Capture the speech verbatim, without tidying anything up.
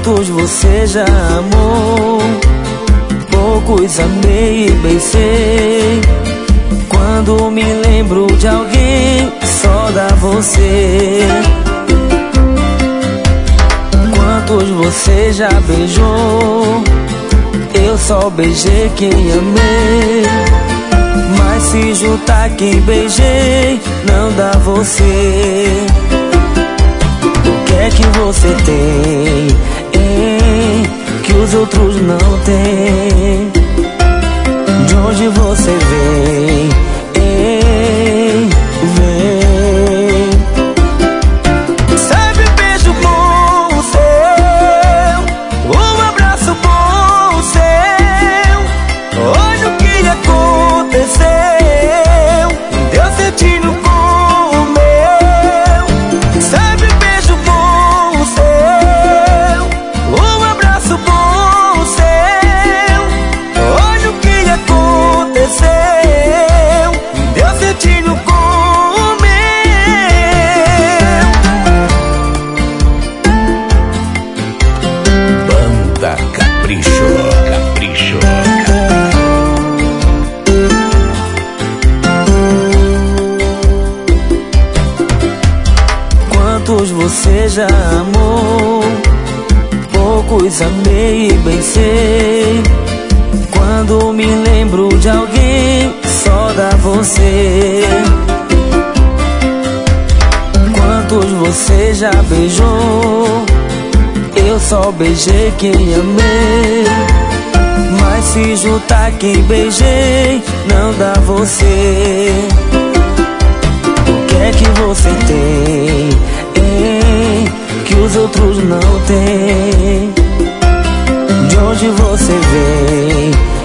Quantos você já amou? Poucos amei e beijei. Quando me lembro de alguém, só dá você. Quantos você já beijou? Eu só beijei quem amei. Mas se juntar quem beijei, não dá você. O que é que você tem, hein, que os outros não têm? De onde você vem, hein, vem. Sabe, beijo bom seu, um abraço bom seu. Olha o que aconteceu, deu sentindo com o meu. Sabe, beijo bom seu, um abraço bom seu. Olha o que aconteceu, deu sentindo com o meu. Banda Capricho, Capricho. Quantos você já amou? Poucos amei e beijei. Quando me lembro de alguém, só dá você. Quantos você já beijou? Eu só beijei quem amei. Mas se juntar quem beijei, não dá você. O que é que você tem, hein, que os outros não têm? De onde você vem,